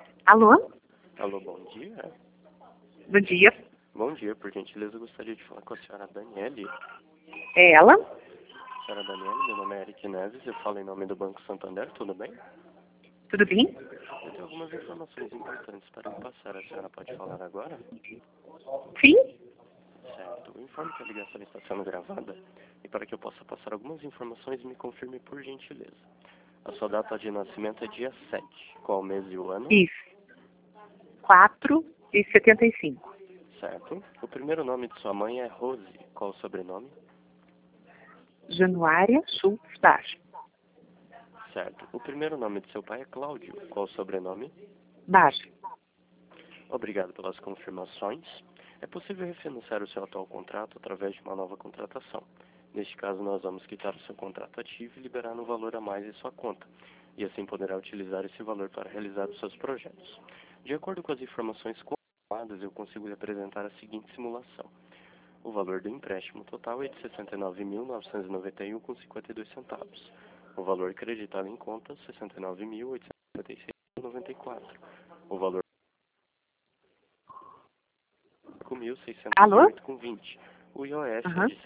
Alô? Alô, bom dia. Bom dia. Bom dia, por gentileza, eu gostaria de falar com a senhora Daniele. É ela? Senhora Daniele, meu nome é Eric Neves, eu falo em nome do Banco Santander, tudo bem? Tudo bem? Eu tenho algumas informações importantes para lhe passar, a senhora pode falar agora? Sim? Certo, eu informo que a ligação está sendo gravada e para que eu possa passar algumas informações, me confirme por gentileza. A sua data de nascimento é dia 7. Qual o mês e o ano? Isso. 4,75. Certo. O primeiro nome de sua mãe é Rose. Qual o sobrenome? Januária Schultz Baixo. Certo. O primeiro nome de seu pai é Cláudio. Qual o sobrenome? Baixo. Obrigado pelas confirmações. É possível refinanciar o seu atual contrato através de uma nova contratação. Neste caso, nós vamos quitar o seu contrato ativo e liberar um valor a mais em sua conta. E assim poderá utilizar esse valor para realizar os seus projetos. De acordo com as informações confirmadas, eu consigo lhe apresentar a seguinte simulação. O valor do empréstimo total é de R$ 69.991,52. O valor creditado em conta, R$ 69.856,94. O valor Alô? R$ 5.608,20. O IOF é Aham. de R$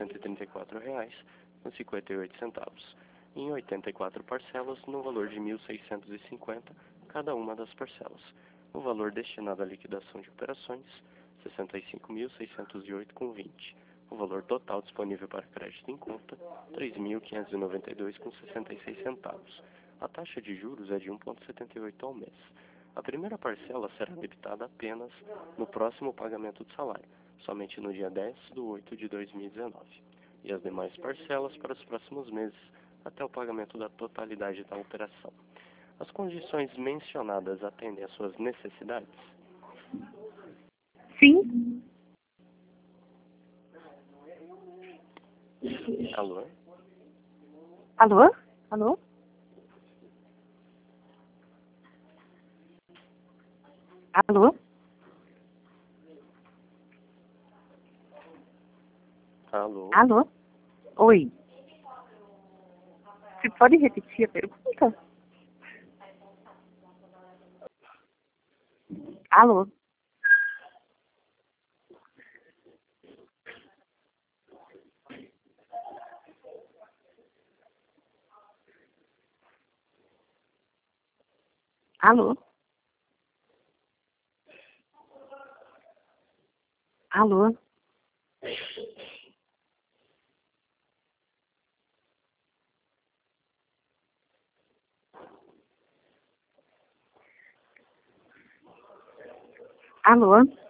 134,58. Em 84 parcelas, no valor de R$ 1.650 cada uma das parcelas. O valor destinado à liquidação de operações, R$ 65.608,20. O valor total disponível para crédito em conta, R$ 3.592,66. A taxa de juros é de 1,78 ao mês. A primeira parcela será debitada apenas no próximo pagamento do salário, somente no dia 10/8 de 2019. E as demais parcelas para os próximos meses, até o pagamento da totalidade da operação. As condições mencionadas atendem às suas necessidades? Sim? Alô? Alô? Alô? Alô? Alô? Alô? Oi. Você pode repetir a pergunta? Alô? Alô? Alô? Alô?